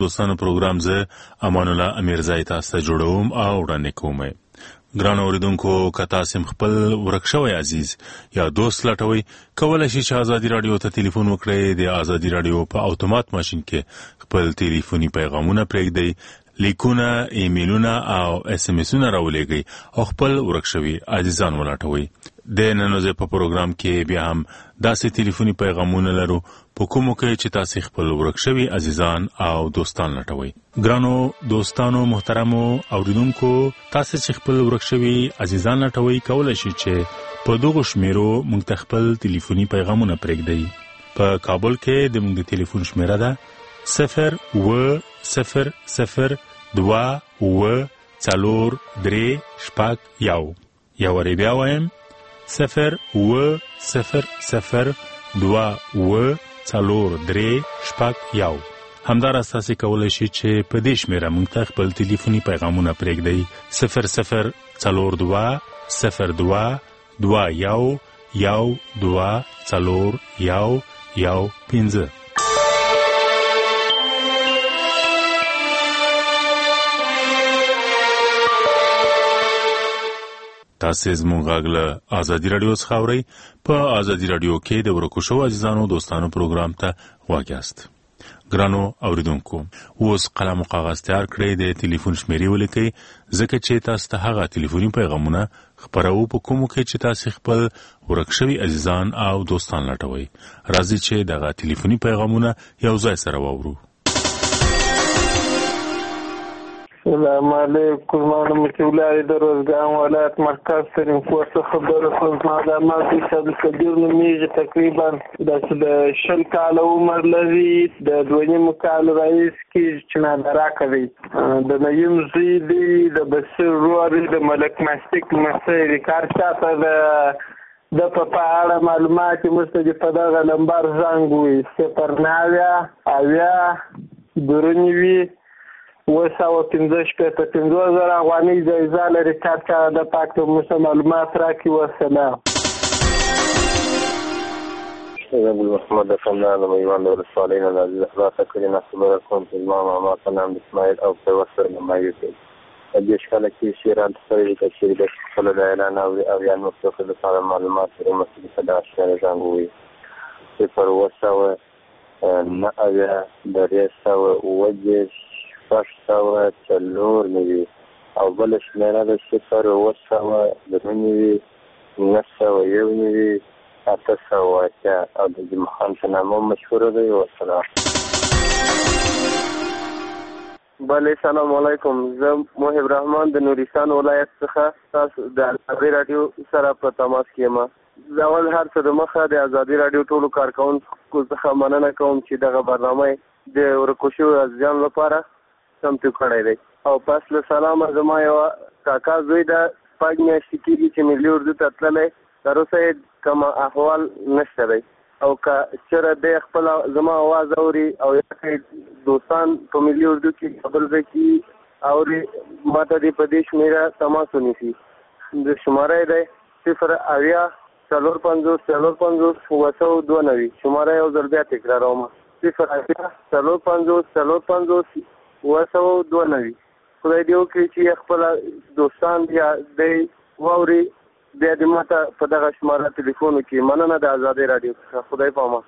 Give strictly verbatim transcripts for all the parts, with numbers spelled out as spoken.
دوستانو پروګرام زه امان الله امیرزای تاسو ته جوړوم او وړاندې کوم. ګران اوریدونکو، که تاسو خپل ورک شوی عزیز یا دوست لټوي، کولای شئ چې ازادي رادیو ته ټلیفون وکړئ. د ازادي رادیو په اتومات ماشين کې خپل ټلیفوني پیغامونه پرېږدئ، لیکونه، ایمیلونه او اس ام اسونه راولېږئ او خپل ورک شوی عزیزان ولټوي. د ننوځي په پروګرام کې بیا هم داسې ټلیفوني پیغامونه لرو په کومو کې چې تاسو خپل ورک شوی عزیزان او دوستان لټوي. ګرانو دوستانو محترمو اوریدونکو، تاسو چې خپل ورک شوی عزیزان لټوي، کولای شئ چې په دغه شمیرو موږ ته خپل ټلیفوني پیغامونه پرېږدئ. په کابل کې د موږ د ټلیفون شمیره ده صفر و صفر صفر دوا و څلور درې شپږ یو. یو ری بیا وایم صفر و صفر صفر دوا و څلور درې شپږ یو. همداراز تاسو کولای شئ چې په دې شمیره موږ ته خپل ټلیفوني پیغامونه پرېږدئ. صفر صفر څلور دوا صفر دوا دوا یو یو دوا څلور یو یو پنځه. تاسو زموږ غږ له ازادي رادیو څخه اورئ. په ازادي رادیو کې د ورکو شوو عزیزانو دوستانو پروګرام ته غوږ یاست. ګرانو اوریدونکو، اوس قلم او کاغذ تیار کړئ، د ټلیفون شمیرې ولیکئ، ځکه چې تاسو ته هغه ټلیفوني پیغامونه خپروو په کومو کې چې تاسو خپل ورک شوي عزیزان او دوستان لټوي. راځئ چې دغه ټلیفوني پیغامونه یو ځای سره واورو. السلام علیکم. انا متولای د روزګان ولایت مرکز سرین فورس خبره کوم. ما د عبدالقدیر نومیږي، تقریبا د شل کاله عمر لري، د دوه نیم کال رئیس کې چې نادرا کوي، د نیم زوی دی، د بصیر رور دی، د ملک مستک مسیر کار چاته د د په اړه معلومات مستجد په دغه نمبر زنګ وي صفر نوي اویا درنوي وساوه پنځه شپېته پنځه زره افغانۍ جایزه لري. چا د پاک ته معلومات راکړي. وسلام. ابو محمد فنان میوان ولسوالۍ نه د اخلاص کړي خبره کوم چې ما ما په نام اسماعیل او په وسر نه مایو کې د دې شکل کې شیران سره د شری د خپل د اعلان او او یا نو څه د سره معلومات سره مسلې صدا شته څنګه وي صفر وساوه نه اویا درې ساوه وجه شپږ سوه څلور نوي او بله شمېره د صفر اووه سوه درې نوي نهه سوه یو نوي اته سوه اتیا او د جمعه خان په نامه مشهوره دی. وسلام. بله سلام علیکم. زه محب رحمان د نورستان ولایت څخه تاسو د ازادي رادیو سره په تماس کې یم. زه اول هر څه د مخه د ازادي رادیو ټولو کارکوونکو څخه مننه کوم چې دغه برنامه د ورکو شویو عزیزانو لپاره سمتو کړی دی. او پس له سلامه زما یو کاکا زوی د شپږ میاشتې کېږي چې ملي اردو ته تللی، تر اوسه یې کوم احوال نشته دی. او که چېرې دی خپل زما اواز اوري او یا که دوستان په ملي اردو کې خبل ځای کې اوري، ما ته دې په دې شمېره تماس ونیسي. د شماره دی صفر اویا څلور پنځوس څلور پنځوس اووه سوه دوه نوي. شماره یو ځل بیا تکراروم صفر اویا څلور پنځوس څلور پنځوس اووه سوه دوه نوي. خدای دې وکړي چې خپل دوستان یا دی واوري، بیا دې ما ته په دغه شماره ټلیفون وکړي. مننه د ازادۍ راډیو څخه. خدای پامان.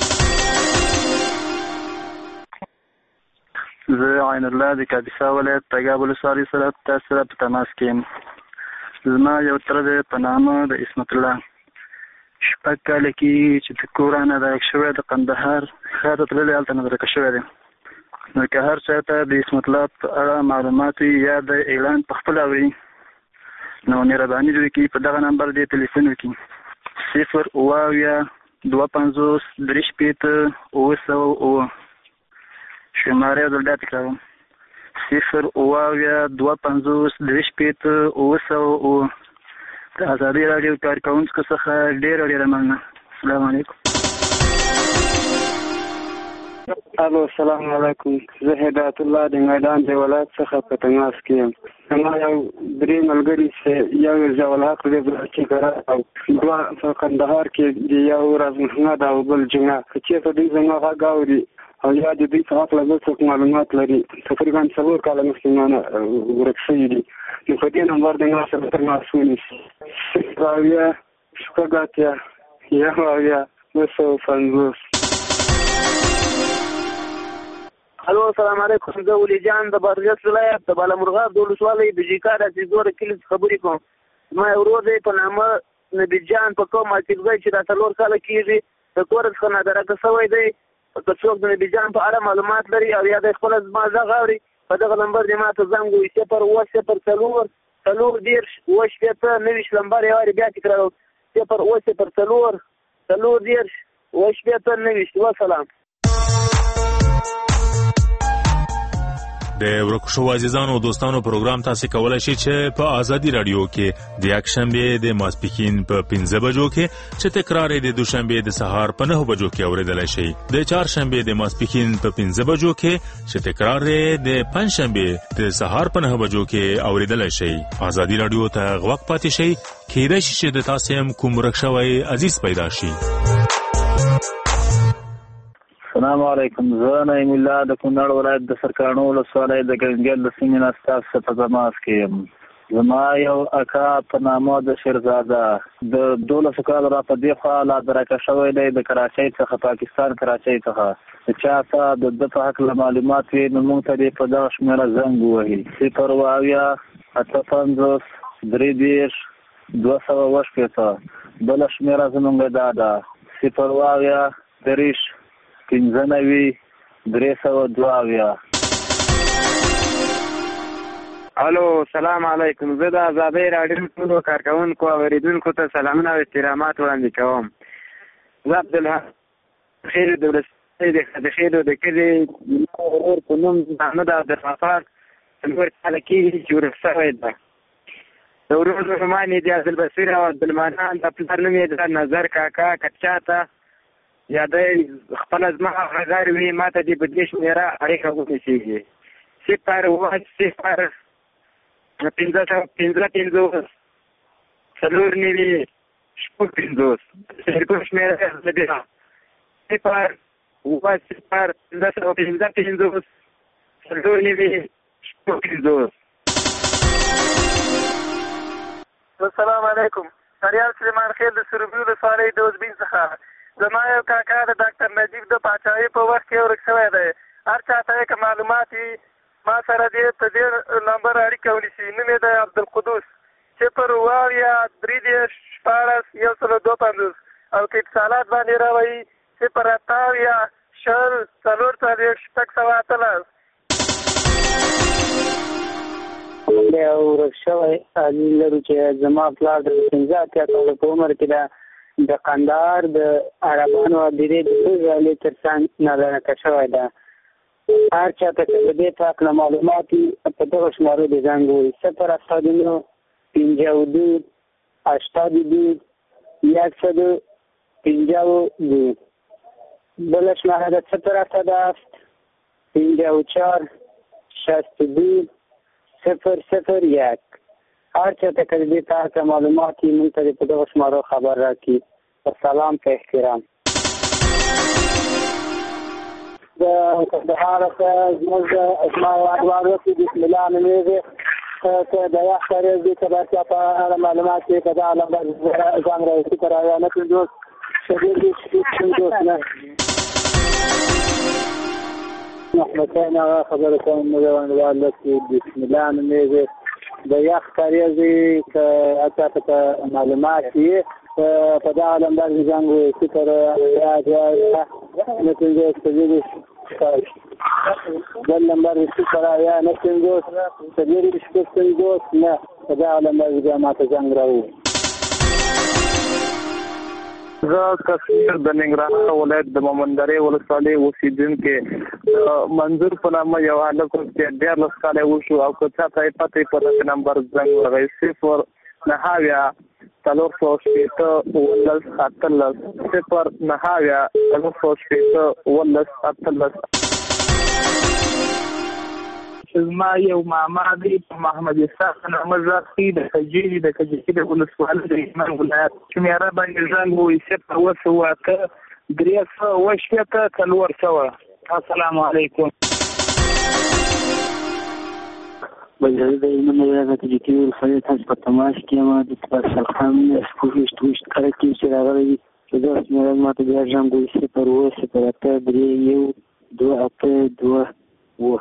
زه عین الله د کاپیسا ولایت تګاب ولسوالۍ سره تاسو سره په تماس کې یم. زما یو تره دی په نامه د اسمت الله، شپږ کاله کې چې د کور نه درک شوی، د قندهار ښار ته تللی، هلته نه درک شوی دی. نو که هر چا ته د اسمت الله په اړه معلومات وي یا د اعلان په خپله اوري، نو مهرباني دې وکړي په دغه نمبر دې ټلیفون وکړي صفر اووه اویا دوه پنځوس درې شپېته اووه سوه اووه. شماره یې بیا تکراروم صفر اووه اویا دوه پنځوس درې شپېته اووه سوه اووه. د ازادۍ راډیو کارکوونکو څخه ډېره ډېره مننه. السلام علیکم. الو السلام علیکم. زه هدایت الله د میدان د ولایت څخه په تماس کې یم. زما یو درې ملګري چې یو ضیاء الحق دی چې ګرا او دوه په کندهار کې دی، یو راز محمد او بل جمعه چې په دې زما غاوري او یا د دوی په هکله بل څوک معلومات لري تقریبا څلور کاله مخکې مانه ورک شوي دي نو په دې نمبر د ما سره تماس ونیسي صفر اویا شپږ اتیا یو اویا دوه سوه پنځوس. الو السلام علیکم. زه ولی جان د بادغیس ولایت د بالامرغاب د ولسوالۍ د جیکا د سیزور کلي خبرې کوم. ما یو ورور دی په نامه نبي جان په کوم اکیږي چې دا څلور کاله کېږي د کور څخه نادرکه شوی دی. که څوک د نبي جان په اړه معلومات لري او یا د خپل زما غږ اوري په دغه نمبر دې ما ته زنګ ووهي صفر اووه صفر څلور څلور دېرش اووه شپېته نوي نمبر یې وارې بیا تکراروم صفر اووه صفر څلور څلور دېرش اووه شپېته نوي. وسلام. د ورکو شو عزیزانو او دوستانو پروګرام تاسو کولای شئ چې په ازادي رادیو کې د یکشنبه د ماسپښین په پنځه بجو کې چې تکرار د دوشنبه د سهار په نه بجو کې اوریدلای شئ. د چهارشنبه د ماسپښین په پنځه بجو کې چې تکرار د پنځشنبه د سهار په نه بجو کې اوریدلای شئ. ازادي رادیو ته غوږ پاتې شئ. کېدای شي چې د تاسو هم کوم ورکشوي عزیز پیدا شي. السلام علیکم. زه نعیم الله د کونړ ولایت د سرکاڼو ولسوالۍ د ګنجګل د سیمې نه ستاسو په تماس کې یم. زما یو اکا په نامه د شیرزاده د دولسو کالو را په دې خوا لا درکه شوی دی د کراچۍ څخه پاکستان کراچۍ څخه چې چا ته د ده په هکله معلومات وي نو موږ ته دې په دغه شمېره زنګ ووهي صفر اووه اویا اته پنځوس درې دېرش دوه سوه اووه شپېته. بله شمېره زموږ دا ده صفر اووه اویا دېرش پنځه نوي درې سوه دوه اویا. الو سلام علیکم. زه د ازادۍ راډیو ټولو کارکوونکو او اورېدونکو ته سلامونه او احترامات وړاندې کوم. زه عبدالحق خیر د ولسوالۍ د خدخیلو د کلي ورور په نوم محمد عبدالغفار څلور کاله کېږي چې ورک شوی ده. د ورور نومان یې د عبدالبصیر او عبدالمنان د پلار نوم یې د نظر کاکا کچا ته یا دی خپله زما غږار وي ما ته دې په دې شمېره اړیکه ونیسېږي صفر اووه صفر پنځه سوه پنځه پنځوس څلور نوي شپږ پنځوس تلیفون شمېره زه بیا صفر اووه صفر پنځه سوه پنځه پنځوس څلور نوي شپږ پنځوس. السلام علیکم. سریال سلیمان خیل د سروبي ولسوالۍ د اوزبین څخه. زما یو کاکا د ډاکټر نجیب د پاچاهۍ په وخت کې ورک شوی دی. هر چا ته یې که معلومات وي ما سره دې په دې نمبر اړیکه ونیسي. نوم یې دی عبدالقدوس صفر اووه اویا درې دېرش شپاړس یو سل دوه پنځوس او که اتصالات باندې راوایي صفر اته اویا شل څلور څلوېښت شپږ سوه اتلس. یو ورک شوی علي لرو چې زما پلار د پنځه اتیا کالو په عمر کې ده د قندهار د عربانو هدیرې د څو ځلې تر څنګ نادرکه شوی ده. هر چا ته چې د دې په هکله معلومات وي په دغه شمارو دې زنګ ووهي صفر هفتاد و نه پنځه و دو هشتاد و دو یکصد و پنځه و دو. بله شماره ده صفر هفتاد و هفت پنځه و چهار شصت و دو صفر صفر یک. هر چا ته که د دې په هکله معلومات وي موږ ته دې په دغه شمارو خبر راکړي. په سلام په احترام. د کندهار څخه زموږ زما اخبار وکړي بسم الله نومېږي که د یخ کاریز دي که د چا په اړه معلومات وي که دا نمبر ځان راوستي که راویا نه پنځوس شدید دي شدید پنځوس نه محمد صاحب هغه خبره کوم نو انډیوال وکړي بسم الله نومېږي د یخ کاریز دي که چا ته معلومات وي په دغه نمبر دې زنګ ووهي صفر اویا دوه نه پنځوس څلوېښت بل نمبر دې صفر اویا نه پنځوس څلوېښت شپږ پنځوس نه په دغه نمبر دې بیا ما ته زنګ راووهي. زه تصویر د ننګرهار ولایت د مومندرې ولسوالۍ اوسېدونکی منظور په نامه یو هلک چې دیارلس کاله وشو او که چا ته یې پته وي په دغه نمبر زنګ ورغی صفر نهه اویا څلور سوه شپېته اوولس اتلس صفر نهه اویا څلور سوه شپېته اوولس اتلس. زما یو ماما دی په محمد اسحاق نامه ذاتي د کجیري د کجکي د ولسوالۍ د هلمند ولایت شمېره باندې زنګ ووهي صفر اووه سوه اته درې سوه اووه شپېته څلور سوه السلام علیکم. بجای د ایمن ولایت د جتی ولسوالۍ تاسو په تماس کې ما د فیصل خان سپوږیشت وشت کړه کې چې راغلی چې دا سمره ماته بیا ځم ګوي صفر و صفر اته درې یو دوه اته دوه و.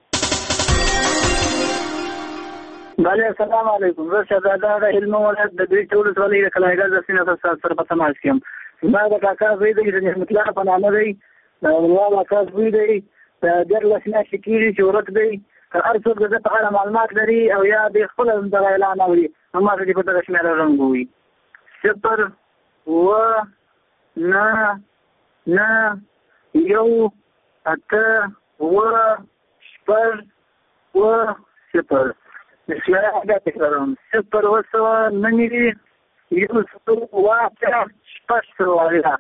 بله السلام علیکم. زه شهزاده د هلمند ولایت د جتی ولسوالۍ د کلاهګل د سینې سره په تماس کې یم. زما د کاکا زوی دی د نعمت الله په نامه دی. د ولوا کاکا زوی دی د دیارلس میاشتې کېږي چې ورک دی. که هر څوک د ده په اړه معلومات لري او یا د خپله دغه اعلان اوري نو ماته دې په دغه شمېره رنګ ووایي. صفر اووه نهه نهه یو اته اووه شپږ اووه صفر. شمېره بیا تکراروم. صفر اووه سوه نهه نوي یو سل اووه اته شپږ سوه.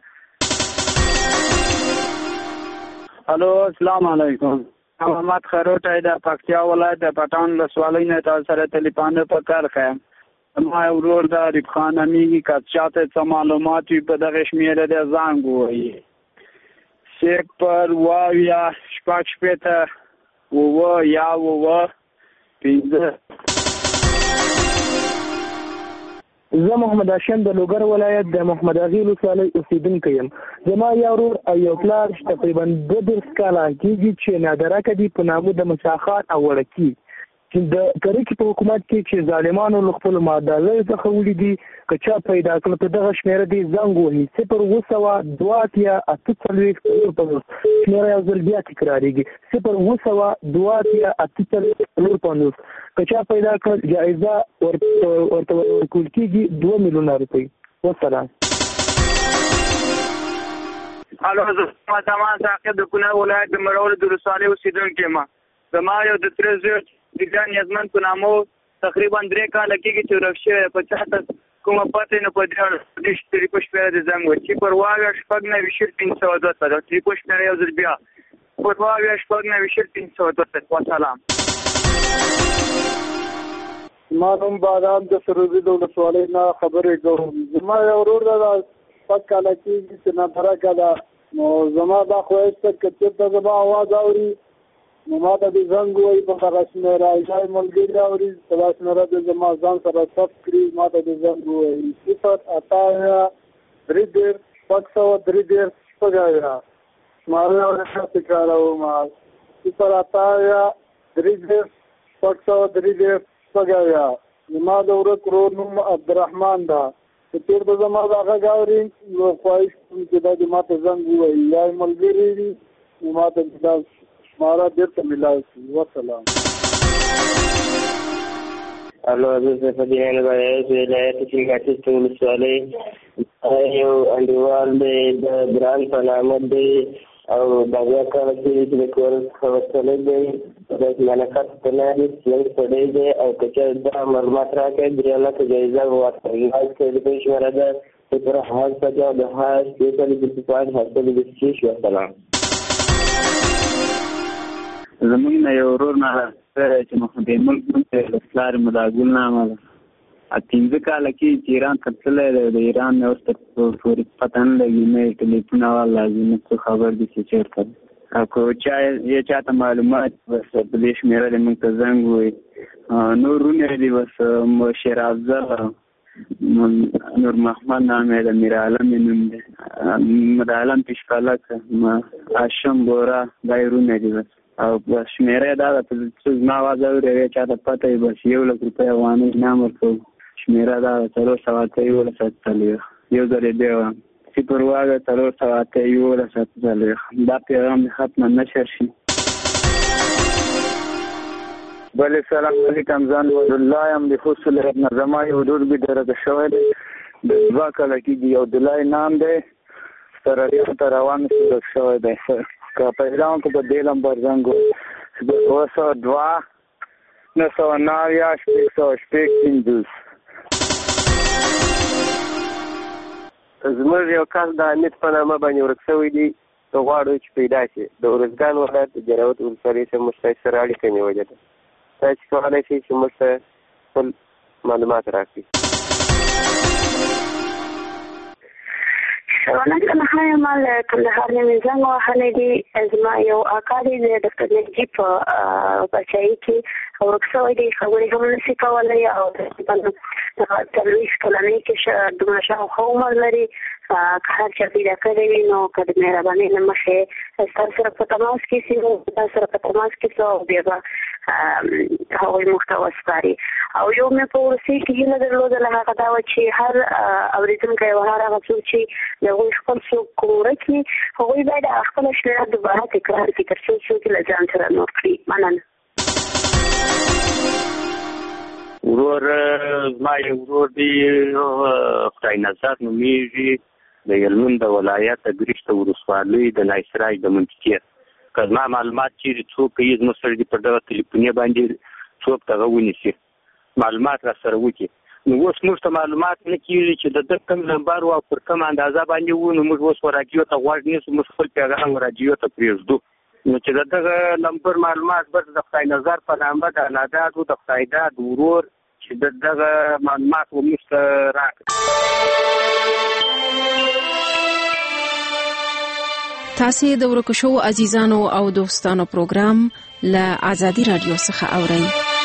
الو السلام علیکم. محمد خروټی د پکتیا ولایت د پټان ولسوالۍ نه تاسو سره تلیفون په کار ښیم. زما ورور د عریب خان امیږي که چاته څه معلومات وي په دغه شمېره د زنګ ووایي. صفر اووه شپږ شپېته اووه یا اووه پنځه. زه محمد هاشم د لوګر ولایت د محمد اغي ولسوالۍ اوسیدونکی یم. زما یو ورور او یو پلار تقریبا دوه دېرش کاله کېږي چې نادرکه دي په نامه د مساخات او وړکي چې د کرکې په حکومت کې چې ظالمانو له خپلو معدالۍ څخه ولیدي که چا پیدا کړه په دغه شمېره دې زنګ ووهي. صفر اووه سوه دوه اتیا اته څلوېښت څلور پنځوس. شمېره یو ځل بیا تکرارېږي. صفر اووه سوه دوه اتیا اته څلوېښت څلور پنځوس. که چا پیدا کړ جایزه ورته ورکول کېږي دوه میلیونه روپۍ. والسلام. الو زه تمام ساقب د کونړ ولایت د مړول د ولسوالۍ اوسېدونکی یم. زما یو د تره زوی دیګان یزمن په نامو تقریبا درې کاله کېږي چې ورک شوی. په چاته کومه پته نه په دې ټلیفو شمېره د زنګ وایي. صفر اووه شپږ نوي شل پنځه سوه دوه سوه. ټلیفو شمېره یو ځل بیا صفر اووه شپږ نوي شل پنځه سوه دوه سوه. والسلام. زما نوم بادام د سروبي د ولسوالۍ نه خبرې کوم. زما یو ورور ده شپږ کاله کېږي چې نادرکه ده. نو زما دا خواهش ده که چېرته زما اواز اوري نو ما ته دې زنګ ووایي په دغه شمېره. یا یې ملګري اوري په دا شمېره دې زما ځان سره ثبت کړي ما ته دې زنګ ووایي. صفر اته اویا درې دېرش شپږ سوه درې دېرش شپږ اویا. شماره یې ورته تکراروم. صفر اته اویا درې دېرش شپږ سوه درې دېرش شپږ اویا. زما د ورک ورور نوم عبدالرحمن ده. که چېرته زما دا غږ اوري نو خواهش کوم چې دا دې ما ته زنګ ووایي. یا یې ملګري وي نو ما ته دا شماره بېرته میلاو شي. وسلام. الو زه صفدین الولایت ولایت کې کاټیسټ ولسوالۍ یو انډیوال دی د ګران په نامه دی او دا بیا کله چې د کور څخه وتلی دی د ملکت په لارې یو سړی دی او که چېرې دا معلومات راکړي درې لکه جایزه ورکوي. روپۍ شمېره ده صفر هشت پنځه د هشت یو سل بیست پنځه هشت بیست شش. وسلام. زمونږ نه یو ورور نه چې محمد ملک نوم دی د پلار مې دا ګل نامه ده. پنځه کاله کې چې ایران ته تللی دی. د ایران مې اوس تر پورې پته نه لګي نه یې ټلیفون اول لازمي څه خبر دي چې چېرته دی. او که چا یې چاته معلومات بس په دې شمېره دې موږ ته زنګ ووایي. نور وروڼه دي بس شیر افضل نور محمد نام یې ده. میر عالم یې نوم دی. میر عالم پیشپالک هاشم بورا دا یې وروڼه دي بس. او بس شمېره دا ده چې زما اواز اوري او چاته پته وي بس یو لک روپۍ افغانۍ انعام ورکوو. شمېره دا ده څلور سوه اته یولس اته څلوېښت. یو ځل یې بیا وایم صفر اووه څلور سوه اته یولس اته څلوېښت. دا پیغام دې ختمه نشر شي. بله سلام علیکم. زه انور الله یم د خوست ولایت نه. زما یو ورور بېدرده شوی دی د دوه کاله کېږي. یو عبدالله نام دی. سرالیانو ته روان شو ورک شوی دی. که پیدا هم که په دې نمبر زنګ ووایي اوه سوه دوه نهه سوه نهه اویا شپږ سوه شپږ پنځوس. زموږ یو کس د حمید په نامه باندې ورک شوی دی. غواړو چې پیدا شي. د ارزګان ولایت د جراوت ولسوالۍ سره موږ سره اړیکه نیولې ده. تاسو کولی شئ چې موږ ته خپل معلومات راکړي. ونن نهايه مال کندهار نه زنګ وهلې دي زما یو اکاډي د ډاکټر نجیب بچای کې ورکسوي دي خبرې هم نشي کولای او د تلويث کلنۍ کې د ماشاء خو عمر لري کار چې پیدا کړی نو کله مهرباني نه مخه ستاسو سره په تماس کې سي تاسو سره په تماس کې څو بیا هغوی محتوا سپاري او یو مې په ورسي کې نه درلوده له هغه دا چې هر اوریدونکو یو هر هغه څوک چې دغه خپل څوک کومره کې هغوی باید خپل شنه دوباره تکرار کړي تر څو چې له ځان سره نور کړي مننه ورور ما یو ورور دی خدای نظر نومیږي د یلمن د ولایت د ګریشته ولسوالۍ د نایسراج د منطقې که زما معلومات چیرې څوک یې زموږ سره دي په دغه تلیفوني باندې څوک دغه ونیسي معلومات را سره وکړي نو اوس موږ ته معلومات نه کېږي چې د ده کوم نمبر و او پر کوم اندازه باندې و نو موږ اوس راډیو ته غوږ نیسو موږ خپل پیغام راډیو ته پرېږدو نو چې د دغه نمبر معلومات بس د خدای نظر په نامه د اناداتو د خدای داد ورور چې د دغه معلومات و موږ ته راکړي تاسې د ورکو شو عزیزانو او دوستانو پروګرام له آزادي رادیو څخه اورئ.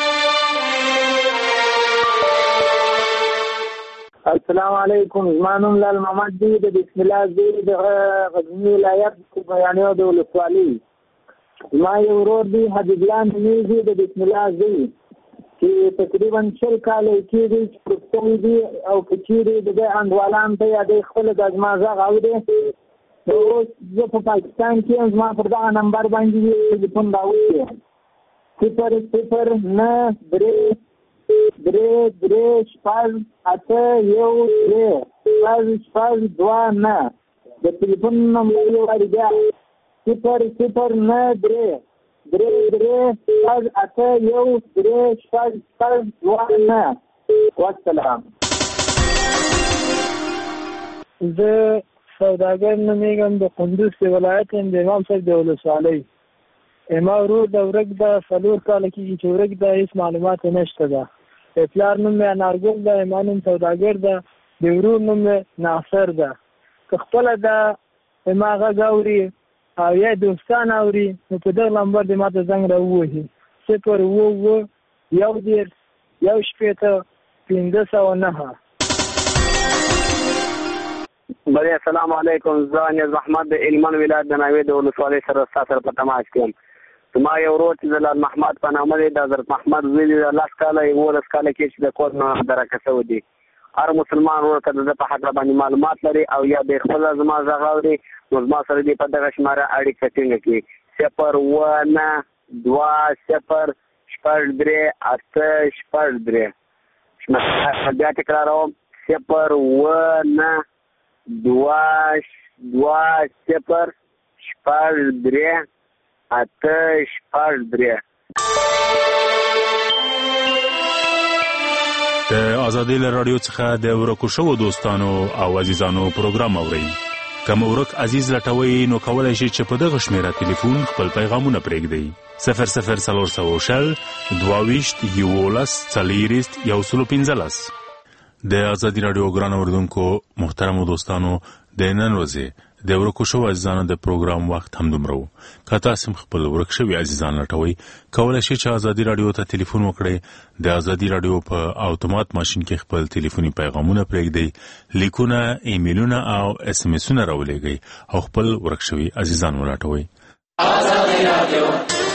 السلام علیکم. زمانم لال محمد دی د بسم الله زیر د غزنی ولایت بیانیو د ولسوالۍ. ما یو ورور دی حبیب الله نومیږي د بسم الله زیر چې تقریبا شل کاله کېږي چې پروفیسر دی او که چیرې د دې انډوالان ته یا د خپل د زما غږ اوري اوس زه په پاکستان کې یم زما پر دغه نمبر باندې تلیفون راوړی صفر صفر نه درې درې درې شپږ اته یو درې شپږ شپږ دوه نه د تلیفون نمبر یو وارې بیا صفر صفر نه درې درې درې شپږ اته یو درې شپږ شپږ دوه نه والسلام. زه سوداګر نومیږم د کندوز ولایت یم د امام صاحب د ولسوالۍ. ما ورور د ورک د څلور کاله کېږي چې ورک د هېڅ معلومات نشته ده. د پلار نوم مې انارګل ده، ما نوم سوداګر ده، د ورور نوم مې ناصر ده. که خپله ده ما غږ اوري او یا دوستان اوري نو په دغه نمبر دې ما ته زنګ راووهي صفر اووه اووه یو دېرش یو شپېته پنځه سوه نهه. بله السلام علیکم. زه نیاز محمد د هلمند ولایت د ناوې د ولسوالۍ سره ستا سره په تماس کې یم. زما یو ورور چې د لال محمد په نامه دی د حضرت محمد زوی دی د لس کاله یولس کاله کې چې د کور نه درکه شوی دی. هر مسلمان ورور که د ده په حق باندې معلومات لري او یا د خپله زما غږ اوري نو زما سره دې په دغه شماره اړیکه ټینګه کړي صفر اووه نه دوه صفر شپږ درې اته شپږ درې. بیا تکراروم صفر اووه نه دوه دوه صفر شپږ درې اته شپږ درې. د آزادۍ له راډیو څخه د ورکو شوو دوستانو او عزیزانو پروګرام اورئ. که مو ورک عزیز لټوئ نو کولی شئ چې په دغه شمېره تلیفون خپل پیغامونه پرېږدئ. صفر صفر څلور سوه شل دوه ویشت یولس څلېرویشت یو سلو پنځلس. د آزادي راډیو ګران اوریدونکو محترمو دوستانو د نن ورځې د ورکو شوو عزیزانو د پروګرام وخت همدومره و. که تاسو خپل ورک شوي عزیزان لټوئ کولی شئ چې آزادي راډیو ته تلیفون وکړئ. د آزادي راډیو په اتومات ماشین کې خپل تلیفوني پیغامونه پرېږدئ، لیکونه، ایمیلونه او اس ام اسونه راولېږئ او خپل ورک شوي عزیزان ولټوئ. آزادي راډیو